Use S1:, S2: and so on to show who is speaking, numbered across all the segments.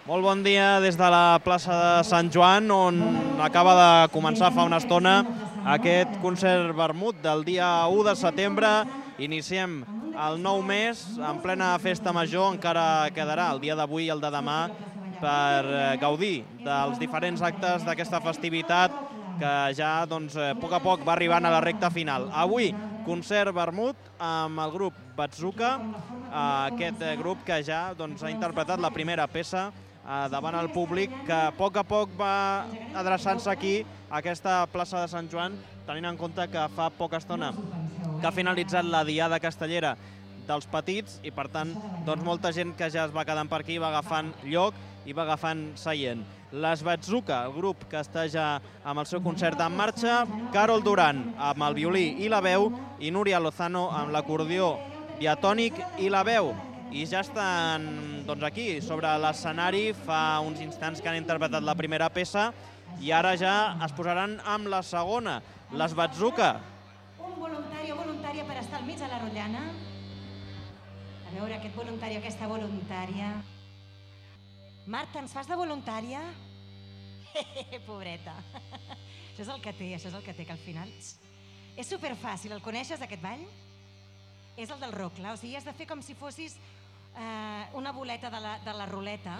S1: Molt bon dia des de la plaça de Sant Joan, on acaba de començar fa una estona aquest concert vermut del dia 1 de setembre. Iniciem el nou mes en plena festa major, encara quedarà el dia d'avui i el de demà per gaudir dels diferents actes d'aquesta festivitat que ja a poc a poc va arribant a la recta final. Avui, concert vermut amb el grup Bazooka, aquest grup que ja ha interpretat la primera peça davant el públic, que a poc va adreçant-se aquí, a aquesta plaça de Sant Joan, tenint en compte que fa poca estona que ha finalitzat la diada castellera dels petits i, per tant, molta gent que ja es va quedant per aquí va agafant lloc i va agafant seient. Les Bazooka, el grup que està ja amb el seu concert en marxa, Carol Duran amb el violí i la veu i Núria Lozano amb l'acordió diatònic i la veu. I ja estan aquí, sobre l'escenari, fa uns instants que han interpretat la primera peça i ara ja es posaran amb la segona, les Bazooka.
S2: Un voluntari o voluntària per estar al mig de la rotllana. A veure, aquest voluntari o aquesta voluntària. Marta, ens fas de voluntària? Pobreta. Això és el que té, que al final... És superfàcil, el coneixes, aquest ball? És el del rock, clar, o sigui, has de fer com si fossis una boleta de la ruleta.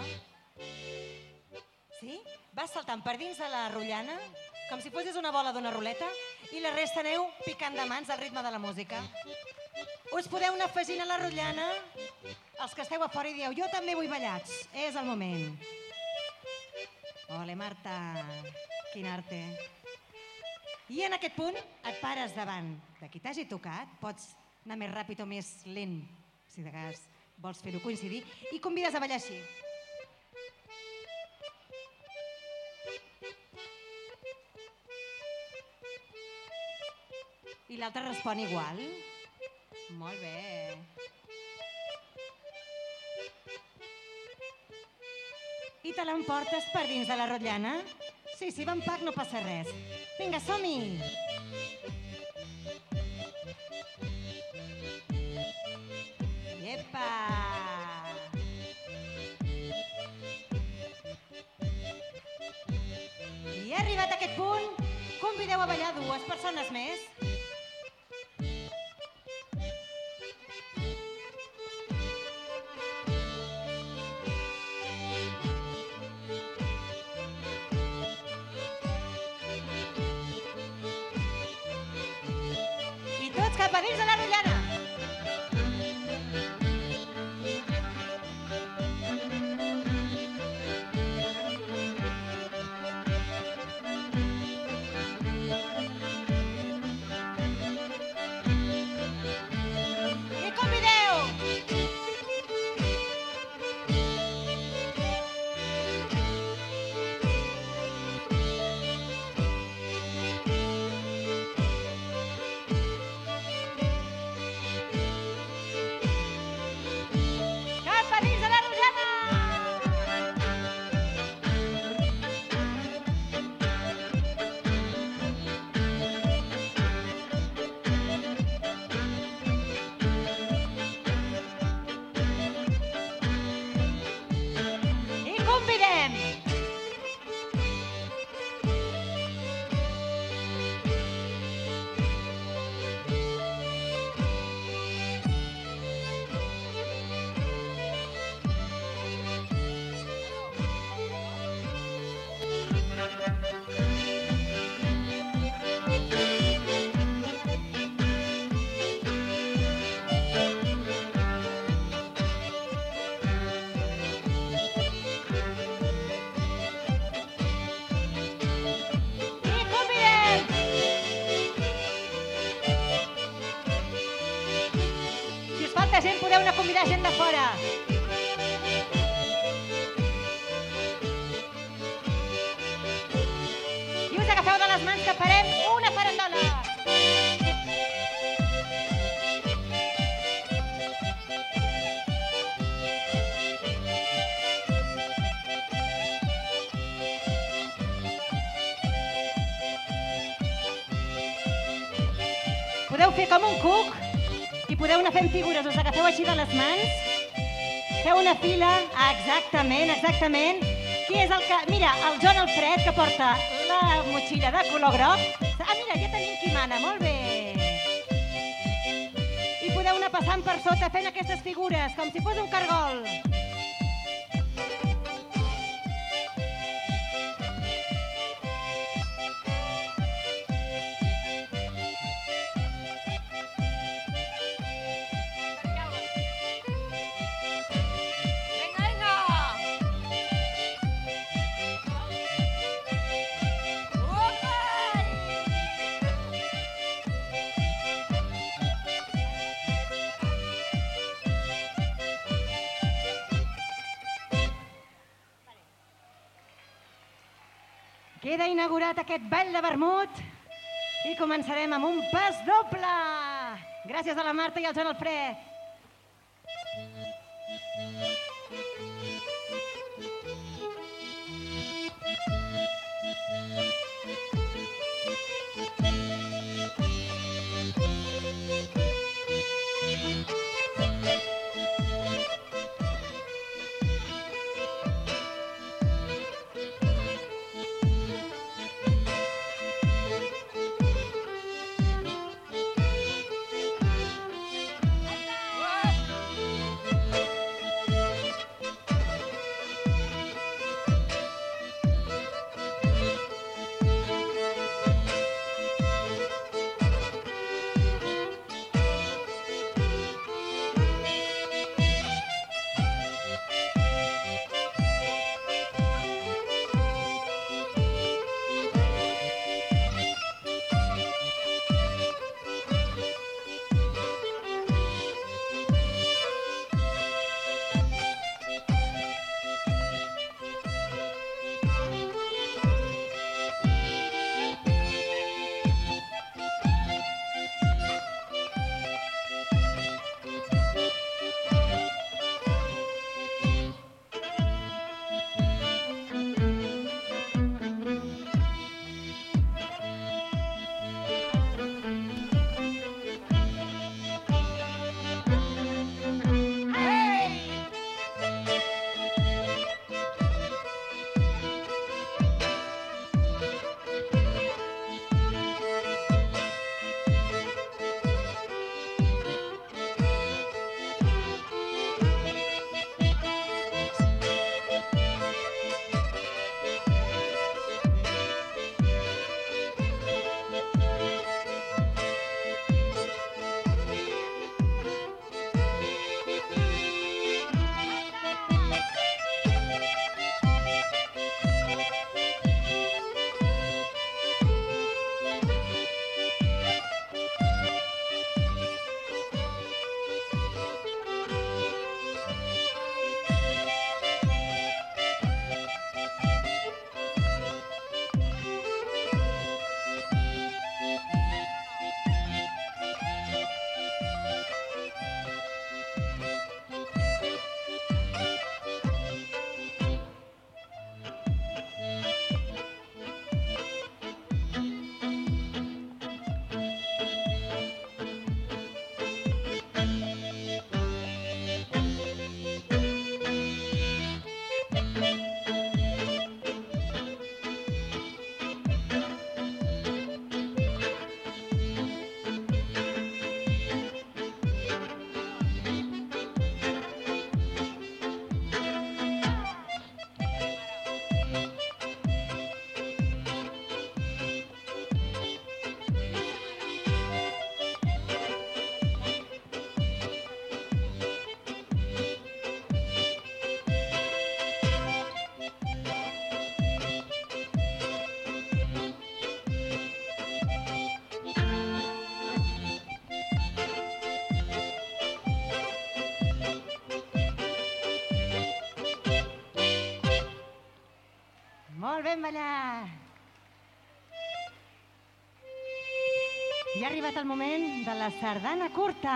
S2: Sí? Vas saltant per dins de la rotllana, com si fossis una bola d'una ruleta, i la resta aneu picant de mans al ritme de la música. Us podeu anar afegint a la rotllana? Els que esteu a fora i dieu, jo també vull ballats. És el moment. Ole, Marta, quin arte. I en aquest punt et pares davant de qui t'hagi tocat, pots anar més ràpid o més lent, si de cas vols fer-ho coincidir, i convides a ballar així. I l'altre respon igual. Molt bé. I te l'emportes per dins de la rotllana? Sí, va en pack, no passa res. Vinga, som-hi! Iepa! I arribat a aquest punt, convideu a ballar dues persones més. I tots cap a dins de la rotllana. Gent, podeu anar a convidar gent de fora. I us agafeu de les mans que farem una farandola. Podeu fer com un cuc i podeu anar fent figures, us agafeu així de les mans, Feu una fila. Exactament, exactament. Qui és el que... Mira, el Joan Alfred, que porta la motxilla de color groc. Ah, mira, ja tenim qui mana, molt bé. I podeu anar passant per sota fent aquestes figures, com si fos un cargol. Queda inaugurat aquest ball de vermut i començarem amb un pas doble. Gràcies a la Marta i al Joan Alfred. Molt ben ballat. I ha arribat el moment de la sardana curta.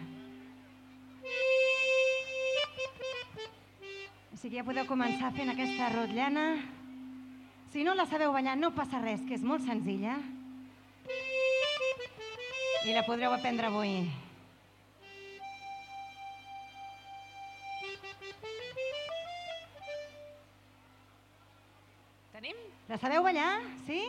S2: Així que ja podeu començar fent aquesta rotllana. Si no la sabeu ballar, no passa res, que és molt senzilla. I la podreu aprendre avui. La sabeu ballar? Sí?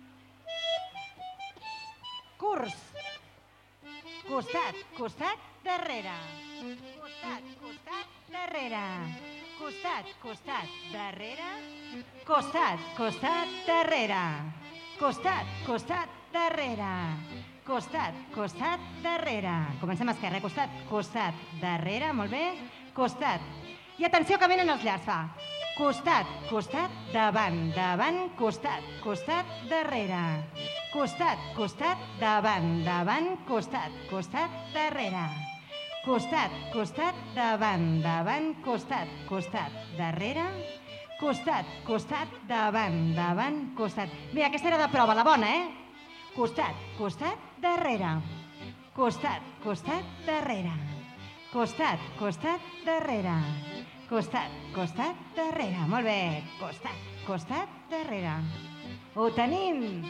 S2: Curs. Costat, costat, darrere. Costat, costat, darrere. Costat, costat, darrere. Costat, costat, darrere. Costat, costat, darrere. Costat, costat, darrere. Comencem a esquerra, costat, costat, darrere, molt bé. Costat. I atenció que venen els llars, fa. Costat, costat, davant, davant, costat, costat, darrere. Costat, costat, davant, davant, costat, costat, darrere. Costat, costat, davant, davant, costat, costat, darrere. Costat, costat, davant, davant, costat. Bé, aquesta era de prova, la bona, eh? Costat, costat, darrere. Costat, costat, darrere. Costat, costat, darrere. Costat, costat, darrere. Molt bé. Costat, costat, darrere. Ho tenim.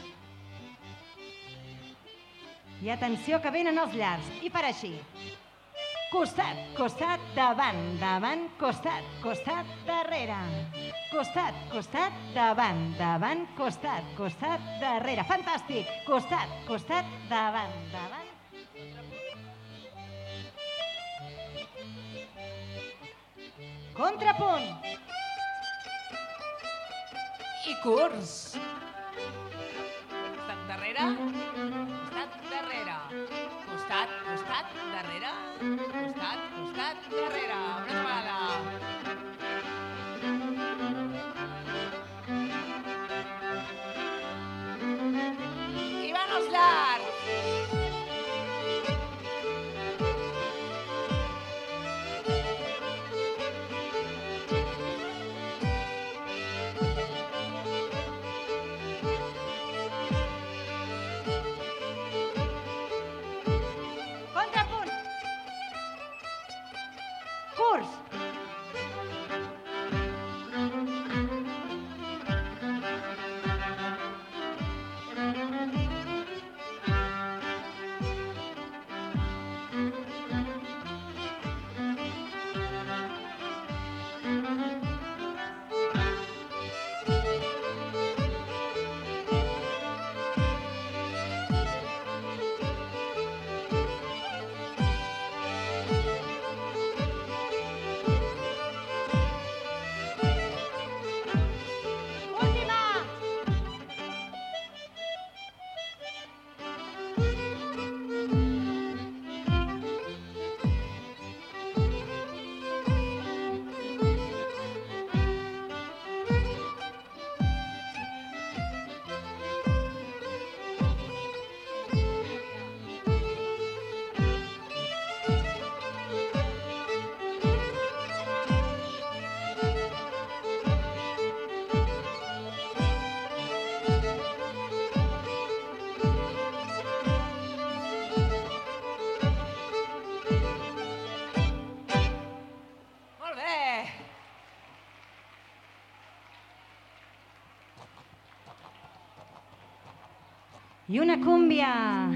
S2: I atenció que venen els llars. I per així. Costat, costat, davant, davant, costat, costat, darrere. Costat, costat, davant, davant, costat, costat, darrere. Fantàstic. Costat, costat, davant, davant. Contrapunt.
S3: I curs. Costat darrere, costat darrere. Costat, costat, darrere. Costat, costat, darrere. Una altra vegada. I van els llargs.
S2: Contrapunt. Curs. Última.
S3: Molt bé.
S2: I una cúmbia.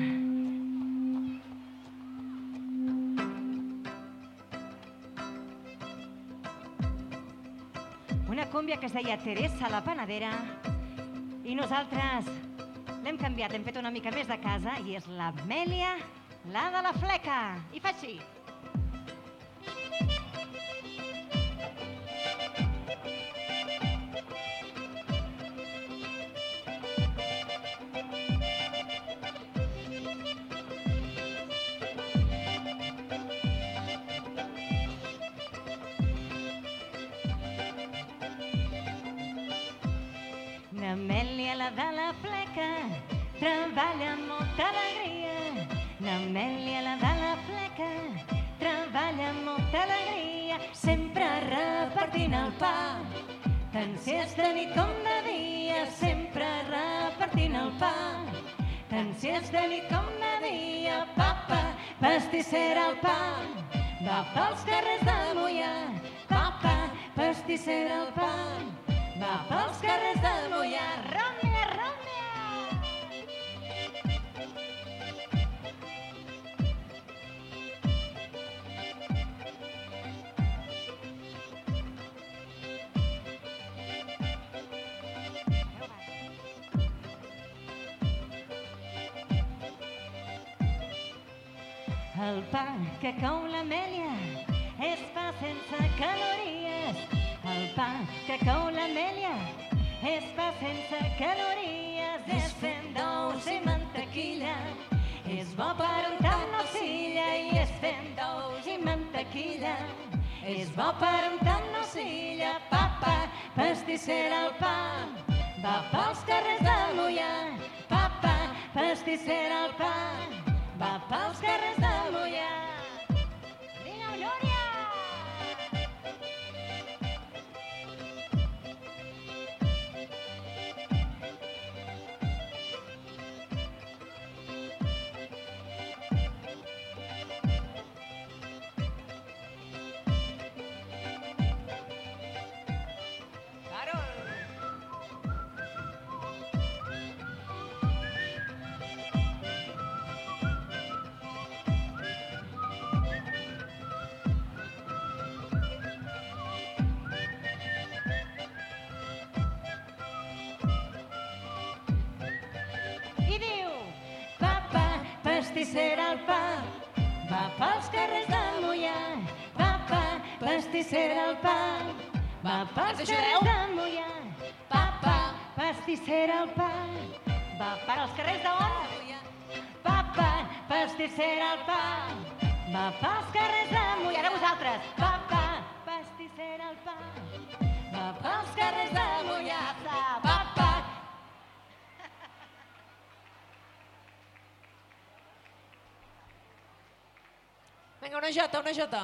S2: Una cúmbia que es deia Teresa la Panadera i nosaltres l'hem canviat, hem fet una mica més de casa i és l'Amèlia, la de la fleca. I fa així. N'Amèlia, la de la fleca, treballa amb molta alegria. N'Amèlia, la de la fleca, treballa amb molta alegria. Sempre repartint el pa, tant si és de nit com de dia. Sempre repartint el pa, tant si és de nit com de dia. Papa, pastissera el pa, va pels carrers de Moià. Papa, pastissera el pa, va pels carrers de Moià. Ròmia, ròmia! El pa que cou l'Amèlia és pa sense calories. El pa que cou l'Amèlia és pa sense calories. És fent d'ous i mantequilla, és bo per untar amb nocilla. I és fent d'ous i mantequilla, és bo per untar amb nocilla. Papa, pastissera el pa, va pels carrers de Moià. Papa, pastissera el pa, va pels carrers de Moià. Vinga, Glòria! I diu, papa, pastissera el pa, va pels carrers de Moià. Papa, pastissera el pa, va pels carrers de Moià. Papa, pastissera el pa, va pels carrers d'on? Papa, pastissera el pa, va pels carrers de Moià. Ara vosaltres, papa, pastissera el pa, va pels carrers de Moià. Papa.
S3: Vinga, una jota, una jota.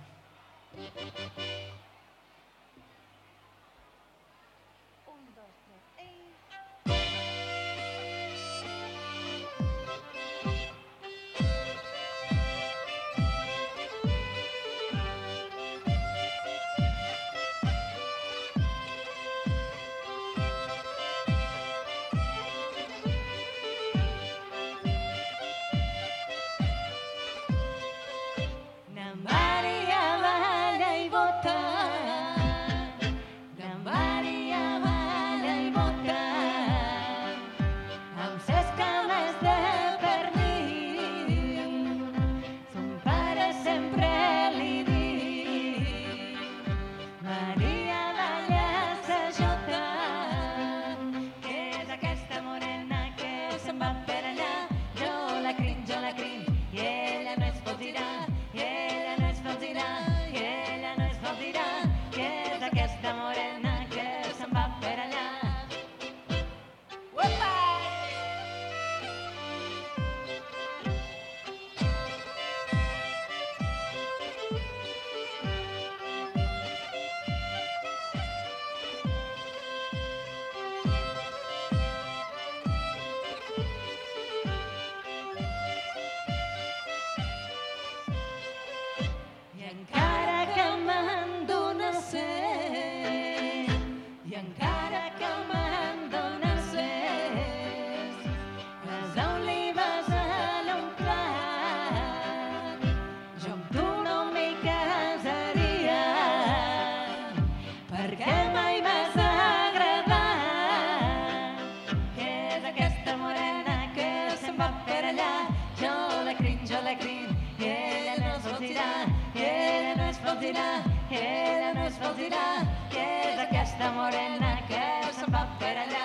S2: Ella no es pot tirar, que és aquesta morena que se'n va per allà.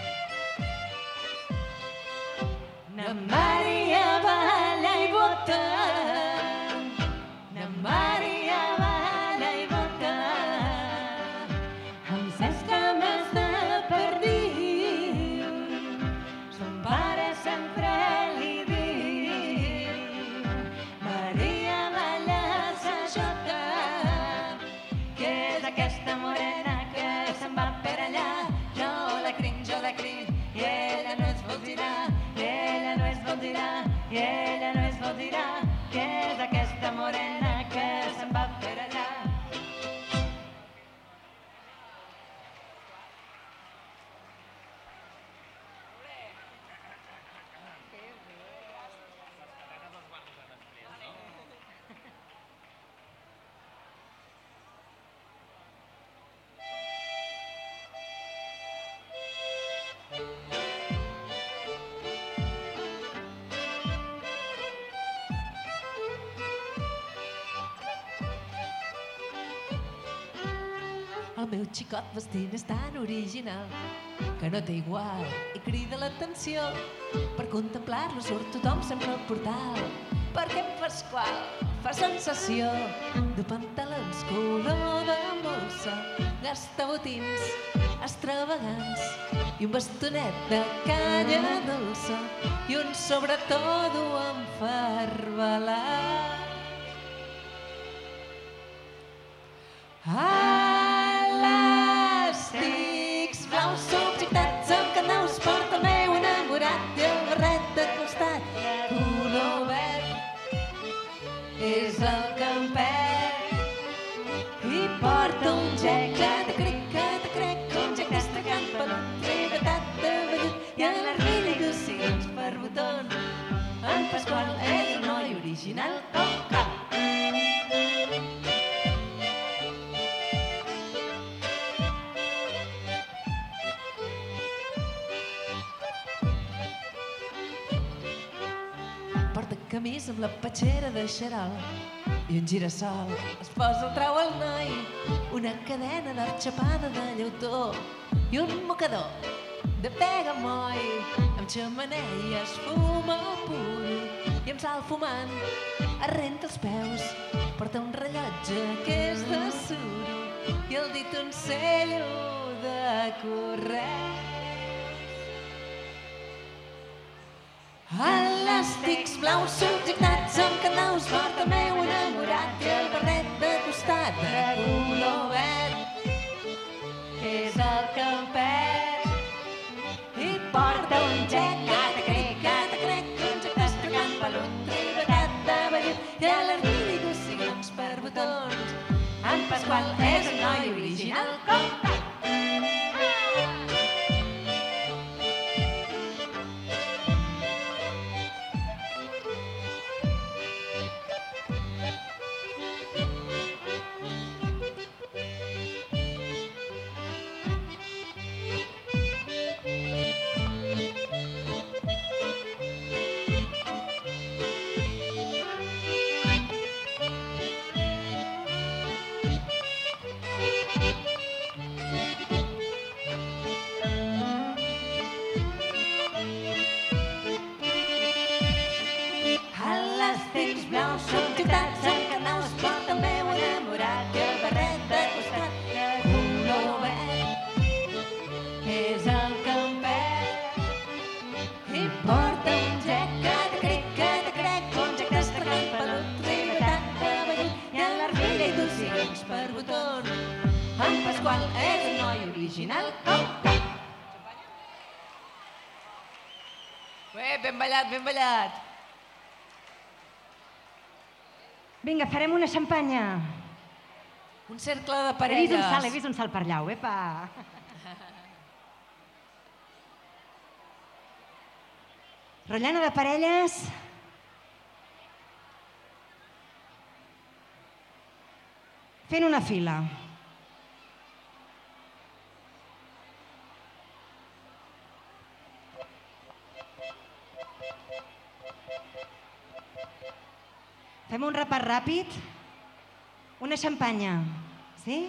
S2: Maria balla i bota
S3: El meu xicot vestint és tan original que no té igual i crida l'atenció. Per contemplar-lo surt tothom sempre al portal, perquè en Pasqual fa sensació de pantalons color de molsa, gasta botins extravagants i un bastonet de canya dolça i un sobretodo enfarbalat. Elàstics blaus subjectats amb carnaus porta el meu enamorat i el barret de costat de color verd és el que em perd i porta un gec que te crec un gec destacant per un trivetat de vellut i a l'armilla i docils per botons. En Pasqual és un noi original com cal. Camisa amb la petxera de xarol i un girassol es posa el trau al noi, una cadena d'art xapada de llautó i un mocador de pega moll amb xemeneies fuma el puro i amb sal fumant es renta els peus, porta un rellotge que és de suro i el dit un cello de correr. Elàstics blaus subjectats amb carnaus porta el meu enamorat i el barret de costat de color verd és el que em perd i porta un gec que te crec un gec destacant per un trivetat de vellut i a l'armilla i docils per botons. En Pasqual és un noi original com tal. Subjectats amb carnaus porta el meu enamorat i el barret de costat de color verd és el que em perd i porta un gec que te crec un gec destacant per un trivetat de vellut i a l'armilla i docils per botons. En Pasqual és un noi original com cal. Ben ballat, ben ballat.
S2: Vinga, farem una xampanya.
S3: Un cercle de parelles.
S2: He vist un salt per llau, epa. Rotllana de parelles. Fent una fila. Fem un repàs ràpid. Una xampanya, sí?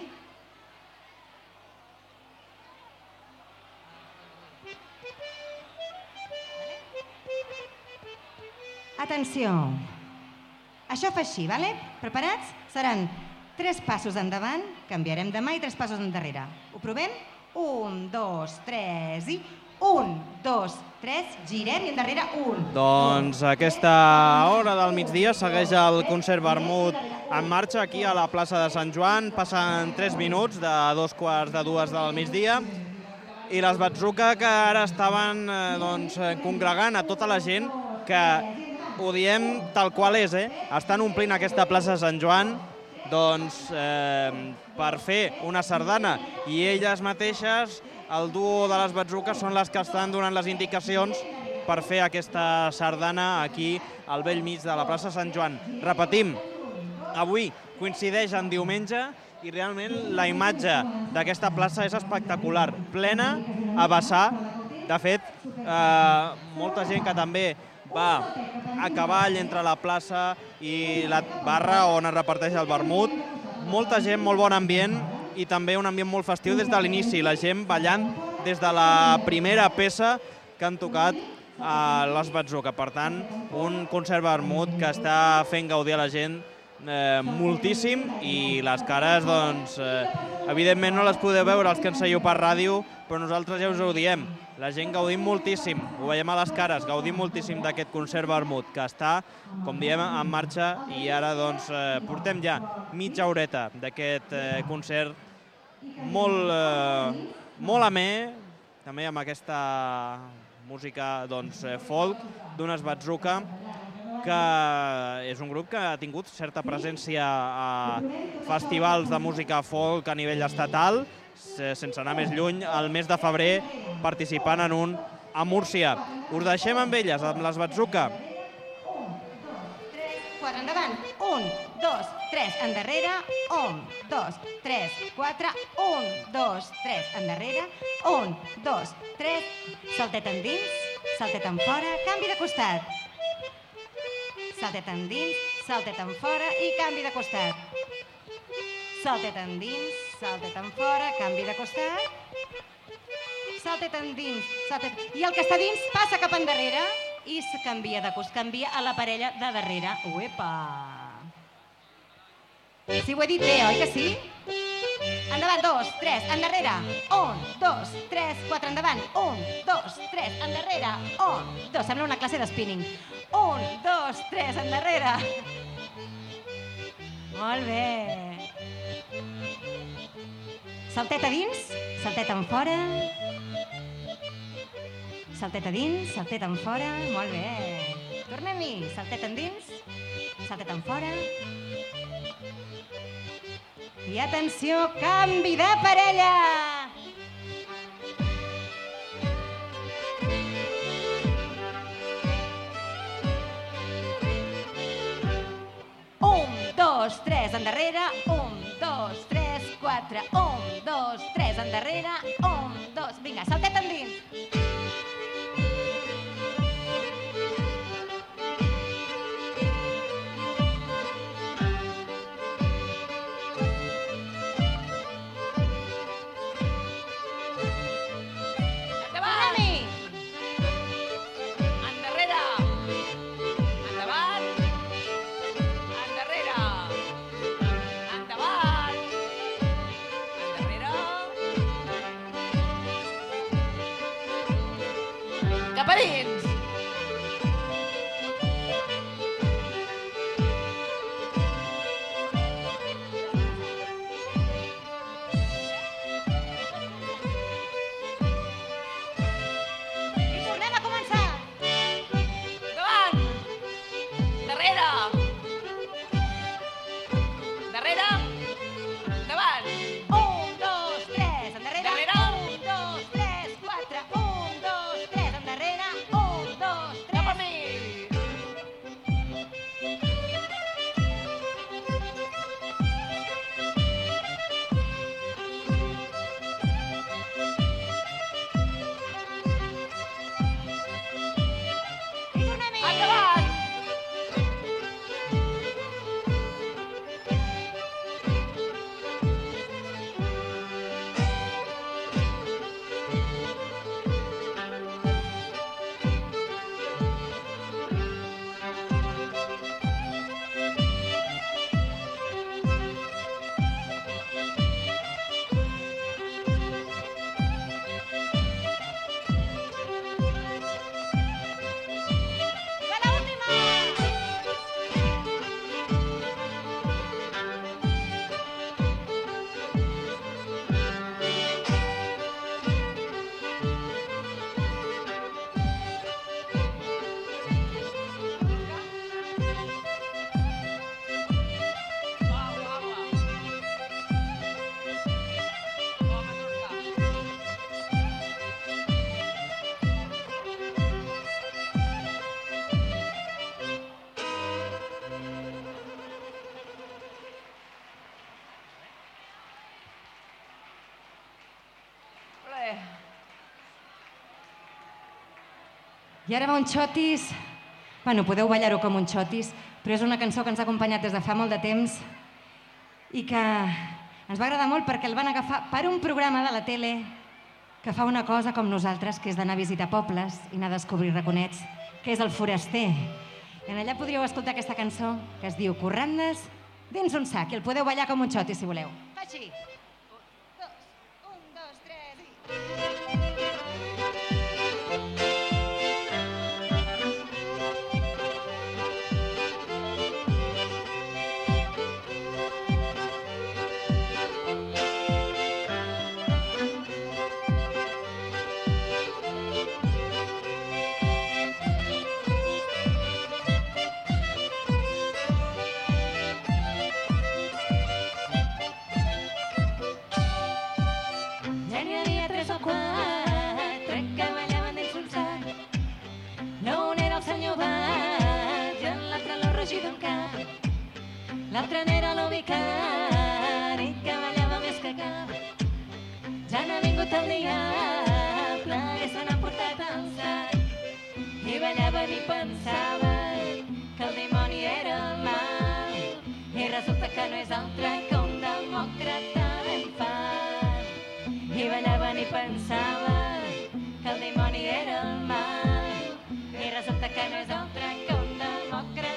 S2: Atenció. Això fa així, vale? Preparats? Seran 3 passos endavant, canviarem de mà i 3 passos endarrere. Ho provem? 1, 2, 3 i... 1, 2, 3, girem i endarrere 1.
S1: Doncs aquesta hora del migdia segueix el concert vermut en marxa aquí a la plaça de Sant Joan. Passen 3 minuts de 2:45 del migdia i les Batzuca que ara estaven congregant a tota la gent que ho diem tal qual és, estan omplint aquesta plaça de Sant Joan per fer una sardana i elles mateixes, el duo de les Batzuques, són les que estan donant les indicacions per fer aquesta sardana aquí al bell mig de la plaça Sant Joan. Repetim, avui coincideix en diumenge i realment la imatge d'aquesta plaça és espectacular, plena a vessar. De fet, molta gent que també va a cavall entre la plaça i la barra on es reparteix el vermut. Molta gent, molt bon ambient i també un ambient molt festiu des de l'inici, la gent ballant des de la primera peça que han tocat a les Batzuca. Per tant, un concert vermut que està fent gaudir a la gent moltíssim i les cares, doncs, evidentment no les podeu veure els que ens seguiu per ràdio, però nosaltres ja us ho diem. La gent gaudim moltíssim, ho veiem a les cares, gaudim moltíssim d'aquest concert vermut que està, com diem, en marxa i ara doncs portem ja mitja horeta d'aquest concert molt amè, també amb aquesta música folk d'unes Batzuca, que és un grup que ha tingut certa presència a festivals de música folk a nivell estatal, sense anar més lluny, el mes de febrer participant en un a Múrcia. Us deixem amb elles, amb les Batzuca.
S2: 4, endavant. 1, 2, 3, endarrere. 1, 2, 3, 4. 1, 2, 3, endarrere. 1, 2, 3. Saltet endins, saltet en fora, canvi de costat. Saltet endins, saltet en fora i canvi de costat. Saltet endins, saltet en fora, canvi de costat. Saltet endins, saltet... I el que està dins passa cap endarrere i canvia de costat, canvia a la parella de darrere. Uepa! Sí, ho he dit bé, oi que sí? Endavant, 2, 3, endarrere. 1, 2, 3, 4, endavant. 1, 2, 3, endarrere. 1, 2, sembla una classe de spinning. 1, 2, 3, endarrere. Molt bé. Saltet a dins, saltet en fora. Saltet a dins, saltet en fora. Molt bé. Tornem-hi. Saltet endins, saltet en fora. I atenció, canvi de parella! Un, dos, tres, endarrere. 1, 2, 3, 4. 1, 2, 3, endarrere. 1, 2, vinga, saltet endins.
S3: Caparins!
S2: I tornem a començar.
S3: Endavant! Darrere! Darrere! Endavant!
S2: 1, 2, 3, endarrere.
S3: Darrere.
S2: 1, 2, 3, 4. 1, 2, 3, endarrere. 1, 2, 3.
S3: Cap a mi!
S2: I tornem-hi.
S3: Endavant!
S2: Va l'última.
S3: Ole.
S2: I ara va un xotis. Bueno, podeu ballar-ho com un xotis, però és una cançó que ens ha acompanyat des de fa molt de temps i que Ens va agradar molt perquè el van agafar per un programa de la tele que fa una cosa com nosaltres, que és d'anar a visitar pobles i anar a descobrir raconets, que és el Foraster. I en allà podríeu escoltar aquesta cançó que es diu Corrandes dins un sac, i el podeu ballar com un xoti, si voleu. Fa així. Un, dos, tres i... L'altre n'era l'ubicari que ballava més que cap. Ja n'ha vingut el diable i se n'ha portat el sac. I ballaven i pensaven que el dimoni era el mal. I resulta que no és altre que un demòcrata ben fart. I ballaven i pensaven que el dimoni era el mal. I resulta que no és altre que un demòcrata.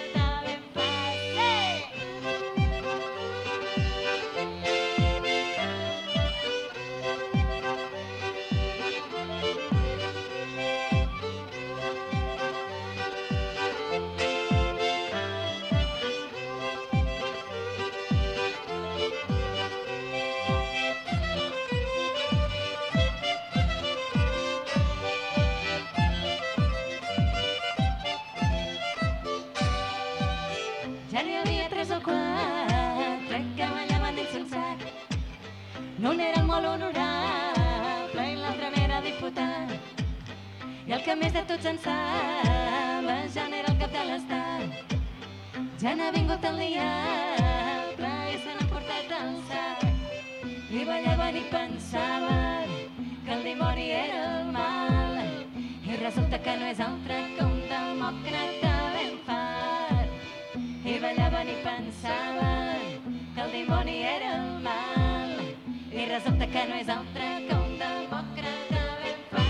S2: Un era el molt honorable i l'altre n'era diputat. I el que més de tots en sabe ja n'era el cap de l'estat. Ja n'ha vingut el diable i se n'ha portat el sac. I ballaven i pensaven que el dimoni era el mal. I resulta que no és altre que un demòcrata ben fart. I ballaven i pensaven que el dimoni era el mal. I resulta que no és altre que un demòcrata ben fart.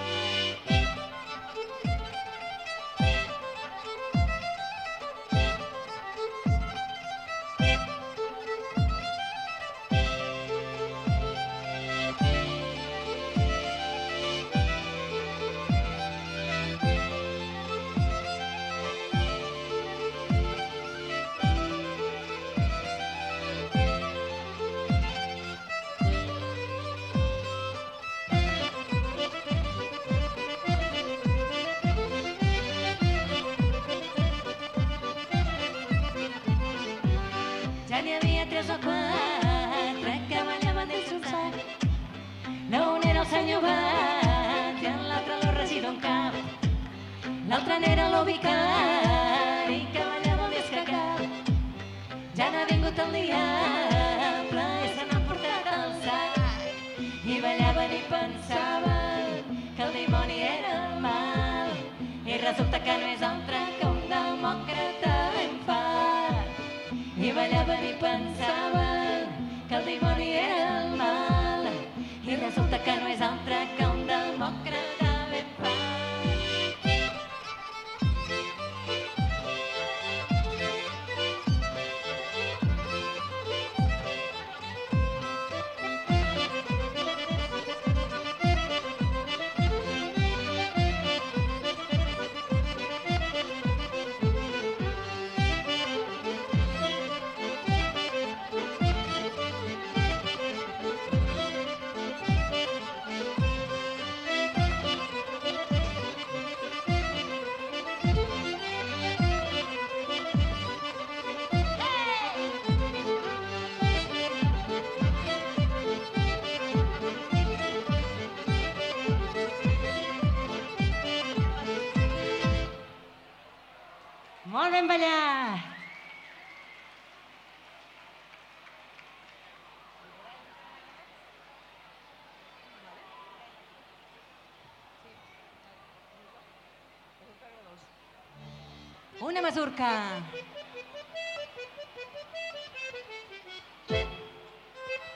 S2: Ja n'hi havia 3 o 4 que ballaven dins un sac. Un era el senyor Bat i l'altre el regidor en cap. L'altre n'era l'ubicari que ballava més que cap. Ja n'ha vingut el diable i se n'ha portat el sac. I ballaven i pensaven que el dimoni era el mal. I resulta que no és altre que un demòcrata ben fart. I ballaven i pensaven que el dimoni era el mal. I resulta que no és altre que un demòcrata ben fart. Molt ben ballat! Una mazurca.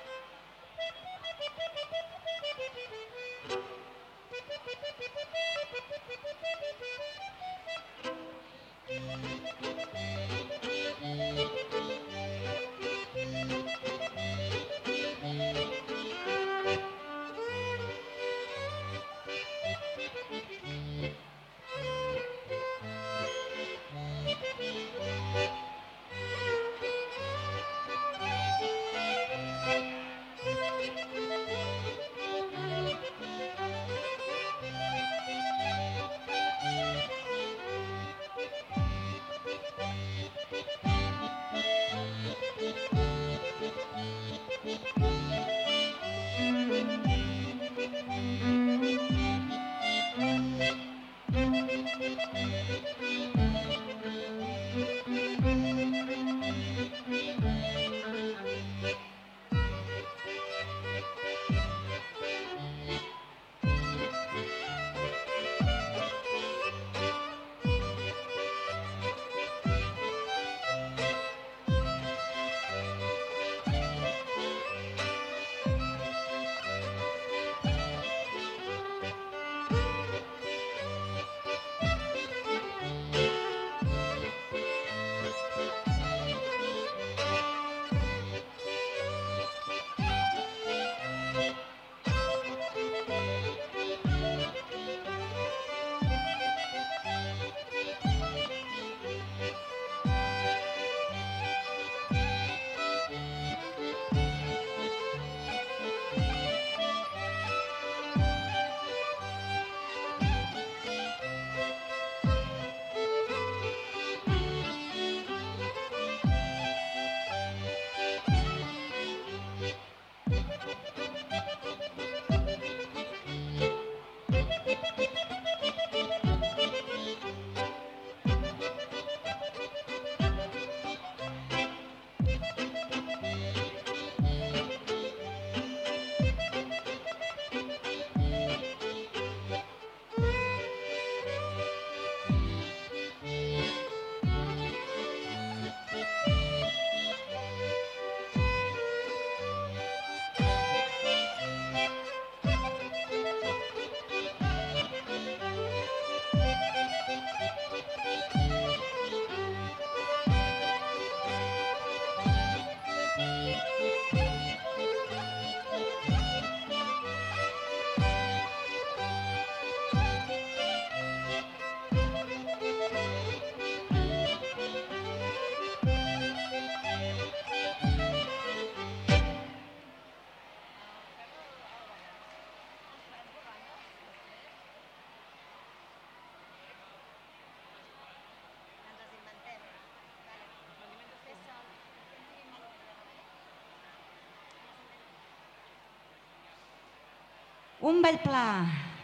S2: Un ball pla.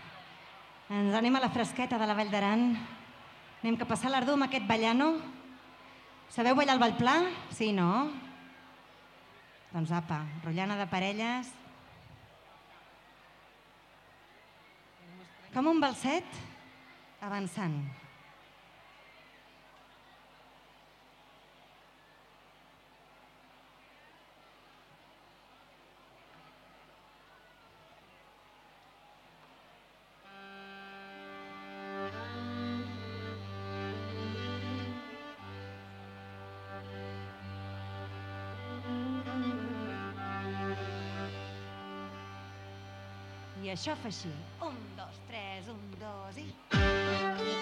S2: Ens anem a la fresqueta de la Vall d'Aran. Anem cap a Salardú amb aquest ballano. Sabeu ballar el ball pla? Sí, no? Doncs apa, rotllana de parelles. Com un balset, avançant. I això fa així. 1, 2, 3, 1, 2 i...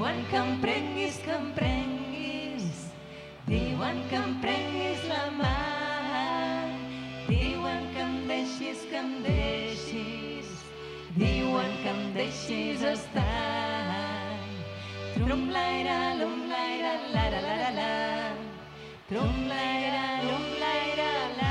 S3: Diuen que em prenguis, diuen que em prenguis la mà, diuen que em deixis, diuen que em deixis estar. Trum-laire, lum-laire, la-la-la-la-la, trum-laire, lum-laire, la.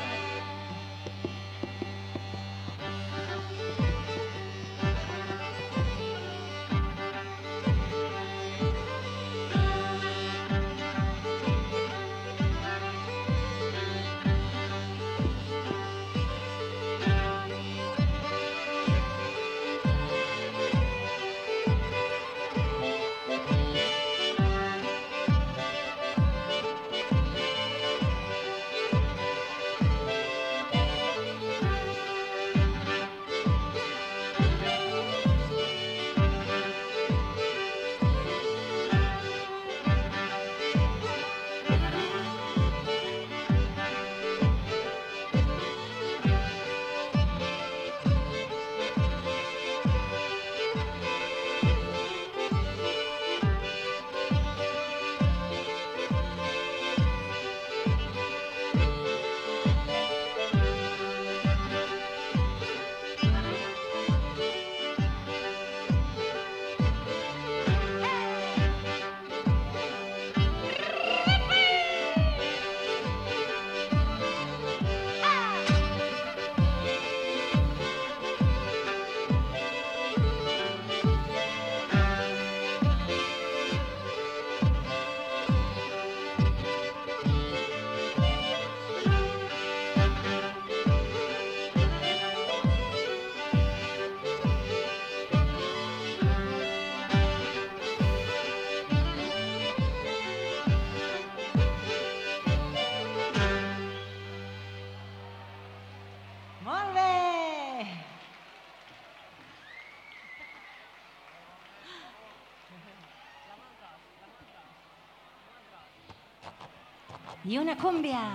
S2: I una cúmbia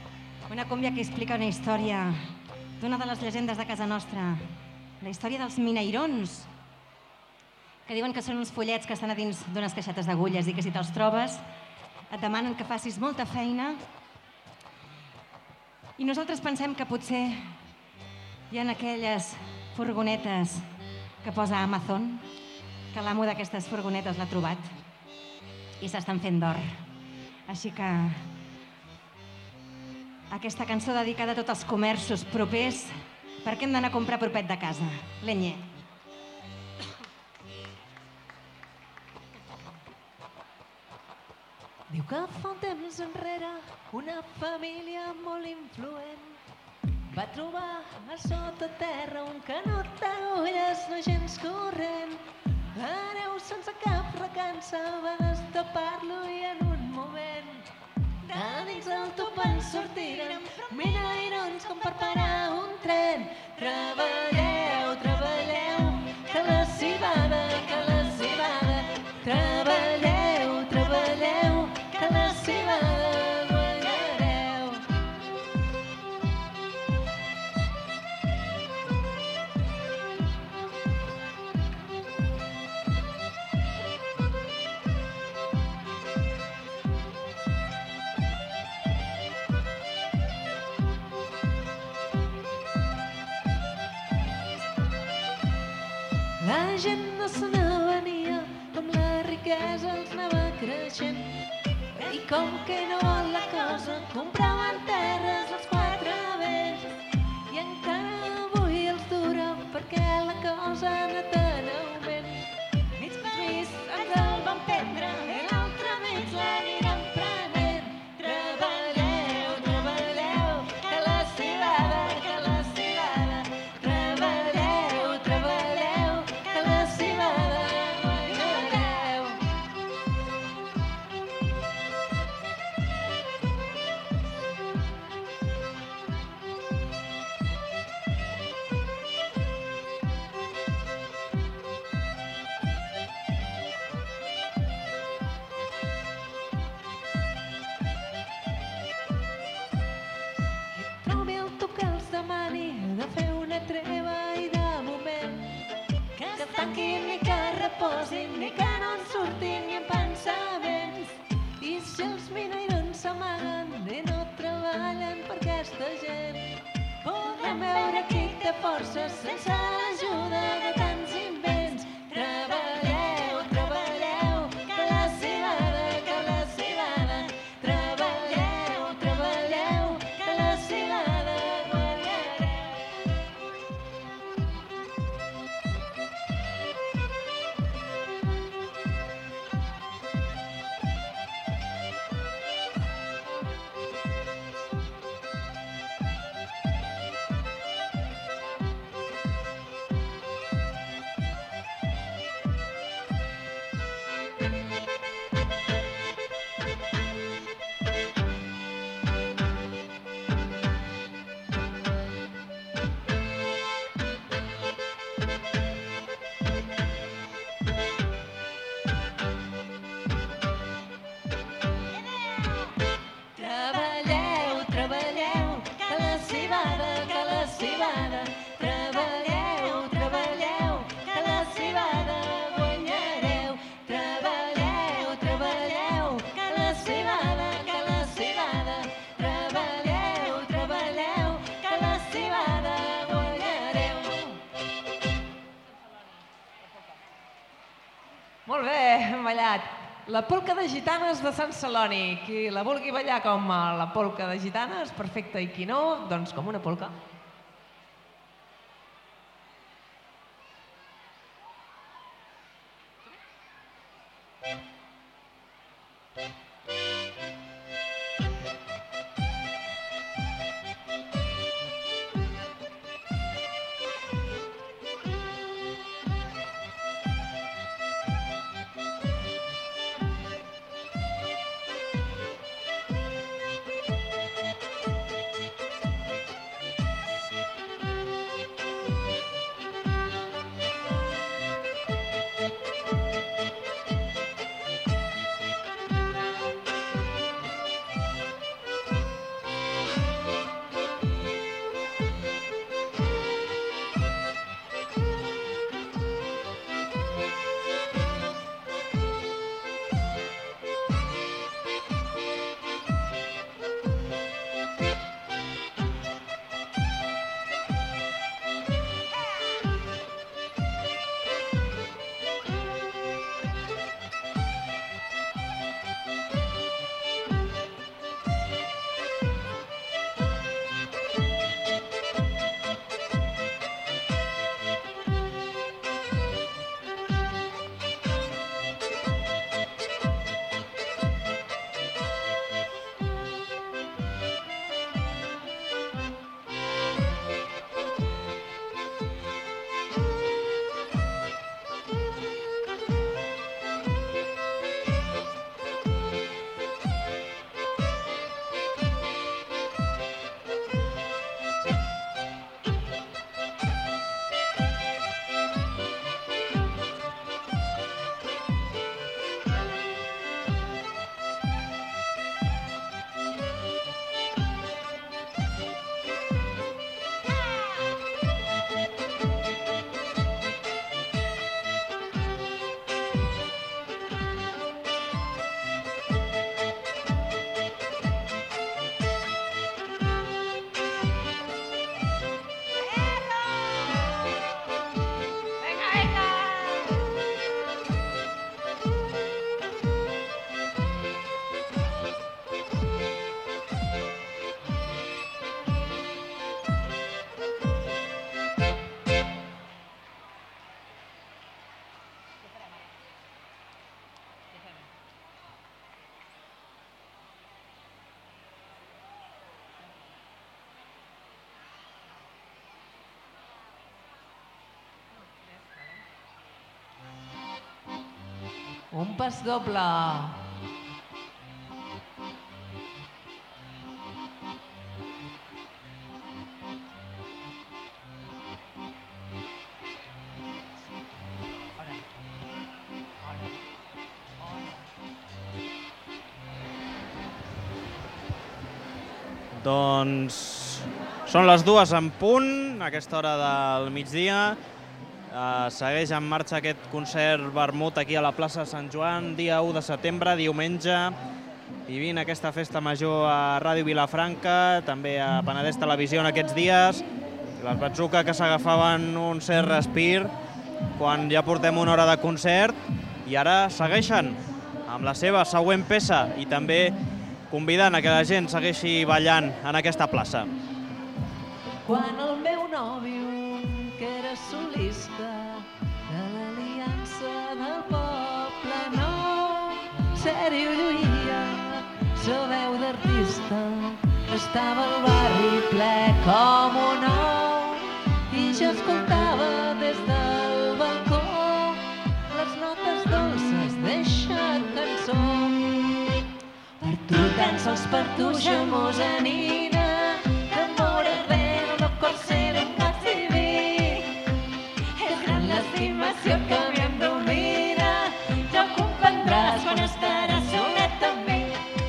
S2: que explica una història d'una de les llegendes de casa nostra, la història dels minairons, que diuen que són uns follets que estan a dins d'unes caixetes d'agulles i que si te'ls trobes et demanen que facis molta feina. I nosaltres pensem que potser hi ha aquelles furgonetes que posa Amazon, que l'amo d'aquestes furgonetes l'ha trobat i s'estan fent d'or. Així que aquesta cançó dedicada a tots els comerços propers perquè hem d'anar a comprar propet de casa. Lenye.
S3: Diu que fa un temps enrere una família molt influent va trobar a sota terra un canut d'agulles no gens corrent. Aneu sense cap recança va destapar-lo i en un moment de dins el tub en sortiren minairons com per parar un tren. Treballeu, treballeu, que la civada, treballeu, treballeu, que la civada guanyareu. La gent no se n'avenia com la riquesa els anava creixent i com que no vol la cosa compraven terres als quatre vents i encara avui els dura perquè la cosa ha anat en augment. Mig per mig ens el van prendre i l'altre mig l'anirem prenent. Treballeu, treballeu, que la civada, treballeu, treballeu, que la civada guanyareu. posin ni que no en surtin ni en pensaments. I si els miro i no ens s'amaguen i no treballen per aquesta gent, podrem veure qui té forces sense l'ajuda de tants invents. Treballeu, treballeu, que la civada, treballeu, treballeu, que la civada guanyareu. Treballeu, treballeu, que la civada, treballeu, treballeu, que la civada guanyareu. Treballeu, treballeu, que la civada, treballeu, treballeu, que la civada guanyareu. Molt bé, hem ballat. La polca de gitanes de Sant Celoni. Qui la vulgui ballar com la polca de gitanes, perfecte, i qui no, doncs com una polca. Un pas doble.
S1: Doncs són les 2 en punt, a aquesta hora del migdia. Segueix en marxa aquest concert vermut aquí a la plaça Sant Joan, dia 1 de setembre, diumenge. Vivint aquesta festa major a Ràdio Vilafranca, també a Penedès Televisió en aquests dies. Les Bazooka que s'agafaven un cert respir quan ja portem una hora de concert i ara segueixen amb la seva següent peça i també convidant a que la gent segueixi ballant en aquesta plaça.
S3: Quan el meu nòvio, que era solista de l'Aliança del Poble Nou, sèrio lluïa sa veu d'artista, estava al barri ple com un ou i jo escoltava des del balcó les notes dolces d'eixa cançó. Per tu, tan sols per tu, gemosa nina, d'amor ardent el meu cor sent un civil. És gran l'estimació que a mi em domina, ja ho comprendràs quan estaràs solet amb mi.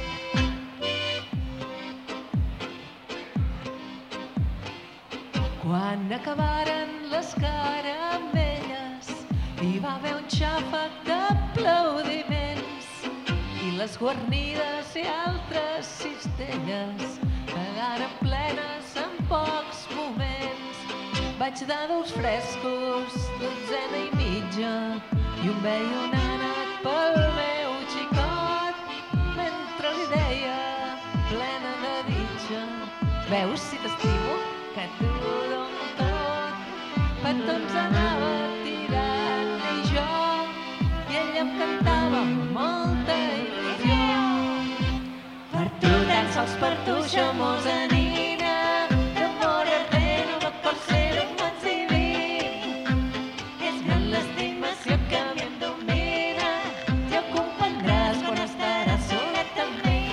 S3: Quan acabaren les caramelles hi va haver un xàfec d'aplaudiments i les guarnides i altres cistelles quedaren plenes en pocs moments. Vaig dar dos frescos, dotzena i mitja i un bé i un ànec pel meu xicot, mentre li deia, plena de ditxa, veus si t'estimo, que t'ho dono tot. Petons anava tirant i jo, i ella em cantava amb molta il·lusió. Per tu, tan sols per tu, gemosa nina, d'amor ardent el meu cor sent un bon civil. És gran l'estimació que a mi em domina, ja ho comprendràs quan estaràs solet amb mi.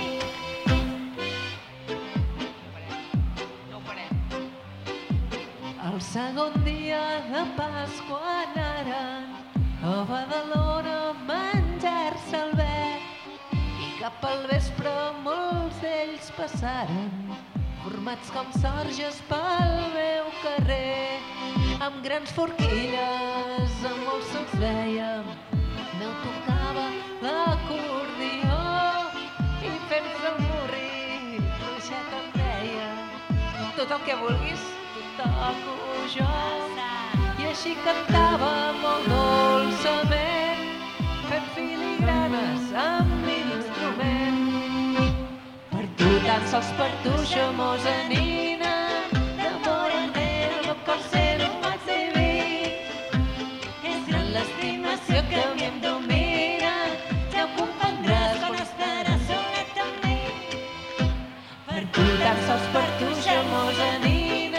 S3: El segon dia de Pasqua anaren a Badalona a menjar-se el bec i cap al vespre molts d'ells passaren formats com sorges pel meu carrer amb grans forquilles, amb molts se'ls veia meu tocava l'acordió i fent-se el morri fluixeta em deia tot el que vulguis toco jo i així cantava molt dolçament fent filigranes amb l'instrument. Per tu, tan sols per tu, gemosa nina, d'amor ardent el meu cor sent un bon civil. És gran l'estimació que a mi em domina, ja ho comprendràs quan estaràs solet amb mi. Per tu, tan sols per tu, gemosa nina,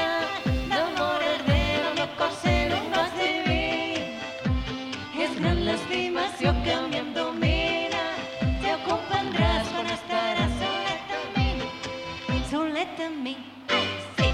S3: l'estimació que a mi em domina, ja ho comprendràs quan estaràs solet amb mi. Solet amb mi. Ai, sí!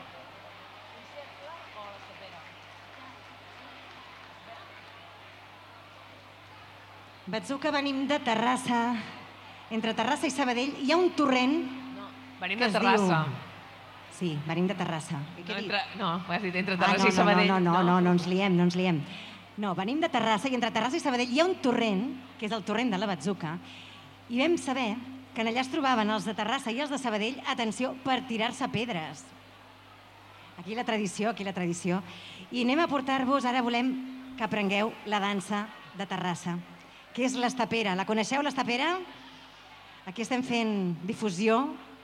S2: Bazooka, venim de Terrassa. Entre Terrassa i Sabadell hi ha un torrent...
S3: No, venim de Terrassa.
S2: Sí, venim de Terrassa.
S3: No, ho has dit entre Terrassa i Sabadell.
S2: No ens liem, no ens liem. No, venim de Terrassa i entre Terrassa i Sabadell hi ha un torrent, que és el torrent de la Bazooka, i vam saber que en allà es trobaven els de Terrassa i els de Sabadell, atenció, per tirar-se pedres. Aquí la tradició, I anem a portar-vos, ara volem que aprengueu la dansa de Terrassa, que és l'estapera. La coneixeu, l'estapera? Aquí estem fent difusió.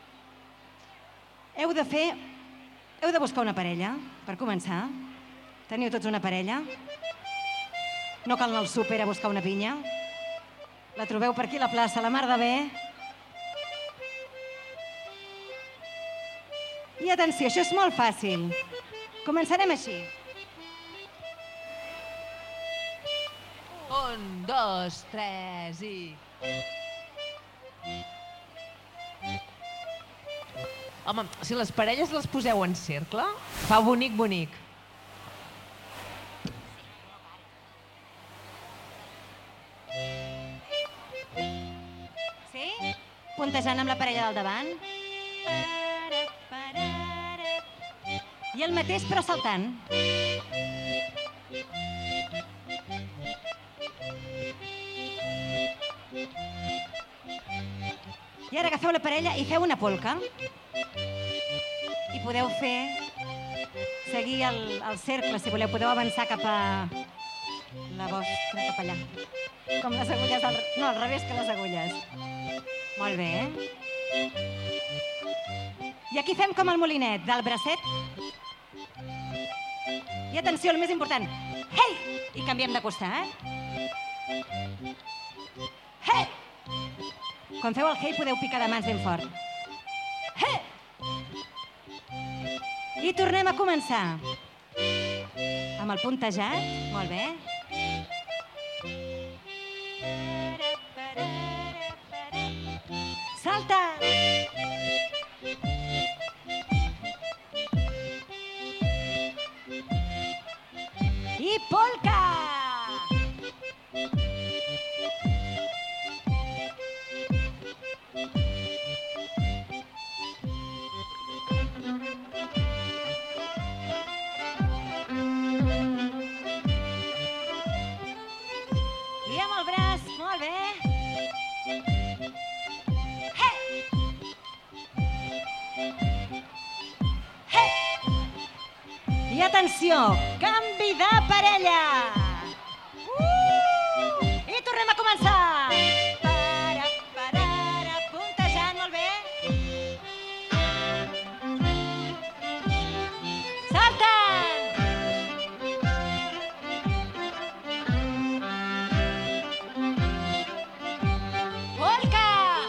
S2: Heu de buscar una parella, per començar. Teniu tots una parella? No cal anar al súper a buscar una pinya. La trobeu per aquí a la plaça, la mar de bé. I atenció, això és molt fàcil. Començarem així.
S3: 1, 2, 3 i... Home, si les parelles les poseu en cercle, fa bonic, bonic.
S2: Sí? Puntejant amb la parella del davant. I el mateix però saltant. I ara agafeu la parella i feu una polca. I podeu seguir el cercle, si voleu. Podeu avançar cap a la vostra, cap allà. Com les agulles del... No, al revés que les agulles. Molt bé, I aquí fem com el molinet, del bracet. I atenció, el més important. Hey! I canviem de costat. Hey! Quan feu el hey podeu picar de mans ben fort. Hey! I tornem a començar. Amb el puntejat. Molt bé. Salta! I polca! I amb el braç, molt bé. Hey! Hey! I atenció, canvi de parella. I tornem a començar. Puntejant, molt bé. Salten! Polca!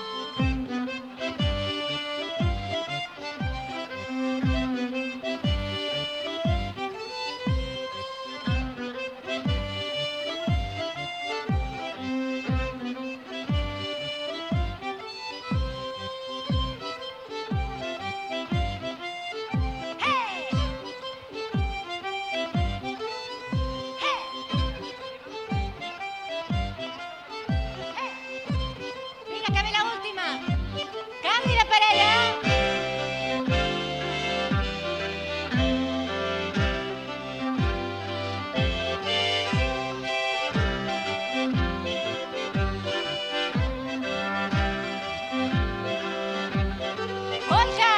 S2: Vinga, que ve l'última. Canvi de parella. Polca!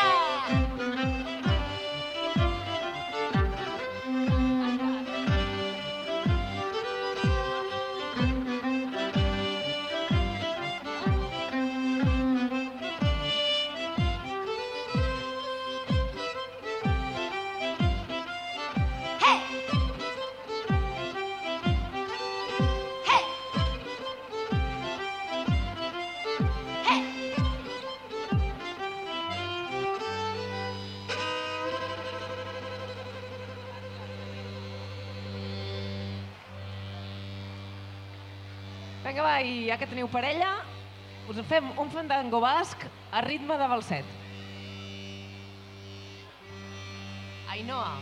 S2: Hey! Hey! Hey!
S3: Vinga, va, i ja que teniu parella, us en fem un fandango basc a ritme de balset. Ainhoa.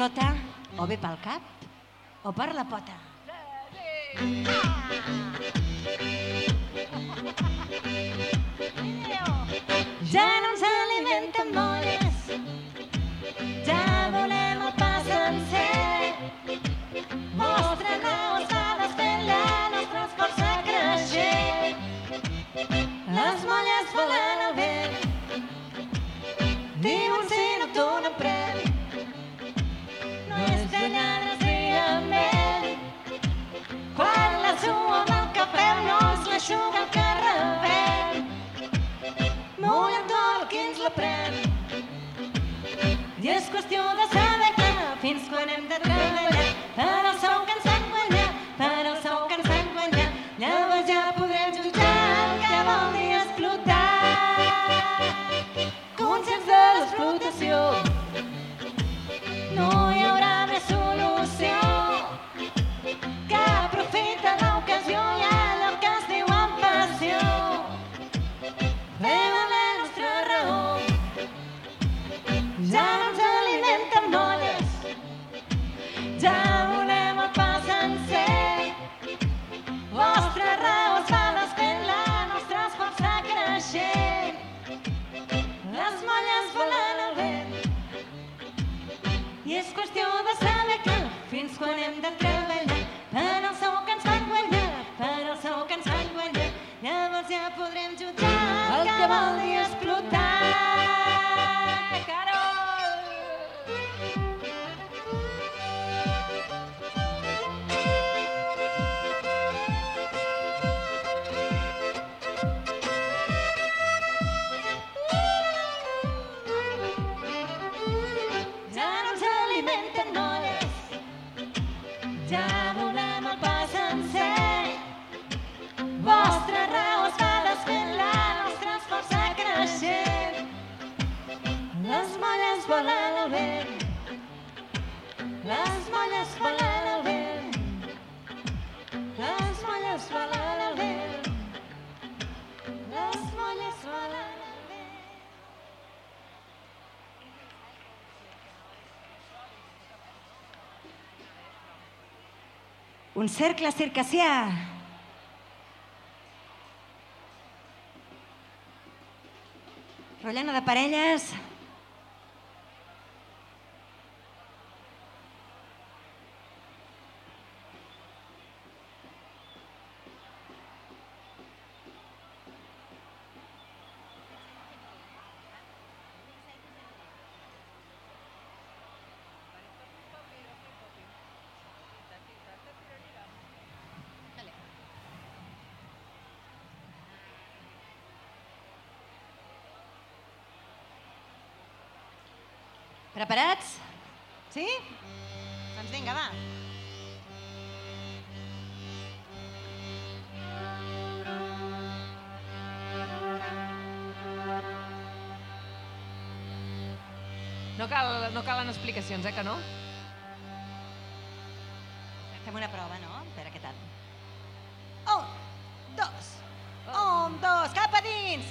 S2: flota o bé pel cap o per la pota. Ja no ens alimenten molles, ja volem el pa sencer. Mostra nous dades fent la nostra força creixent. Les molles volen al vent, diuen si no et donen premi. No és de lladres realment. Quan la sua amb el que feu no es l'aixuga el que rebem. Mullen tot qui ens la pren. I és qüestió de saber que fins quan hem de treballar per al sou que ens han guanyat, per al sou que ens han guanyat. Llavors ja podrem jutjar el que vol dir explotar. Conscients de l'explotació, no hi haurà més solució que aprofita l'ocasió i allò que es diu amb passió. Fem amb la nostra raó, ja no ens alimenten molles, ja volem el pa sencer. Vostra raó es fa fent la nostra força creixent. Les molles volen al vent i és qüestió de saber que fins quan hem de treballar per al sou que ens fan guanyar, per al sou que ens fan guanyar. Llavors ja podrem jutjar el que vol dir explotar. Carol! Ja no ens alimenten molles, ja volem el pa sencer. Vostra raó es fa desfent la nostra força creixent. Les molles volen al vent, les molles volen al vent, les molles volen al vent, les molles volen al vent. Un cercle circassià. Rotllana de parelles. Preparats? Sí? Doncs vinga, va.
S3: No calen explicacions, que no?
S2: Fem una prova, no? A veure què tal. 1, 2, 1, 2, cap a dins!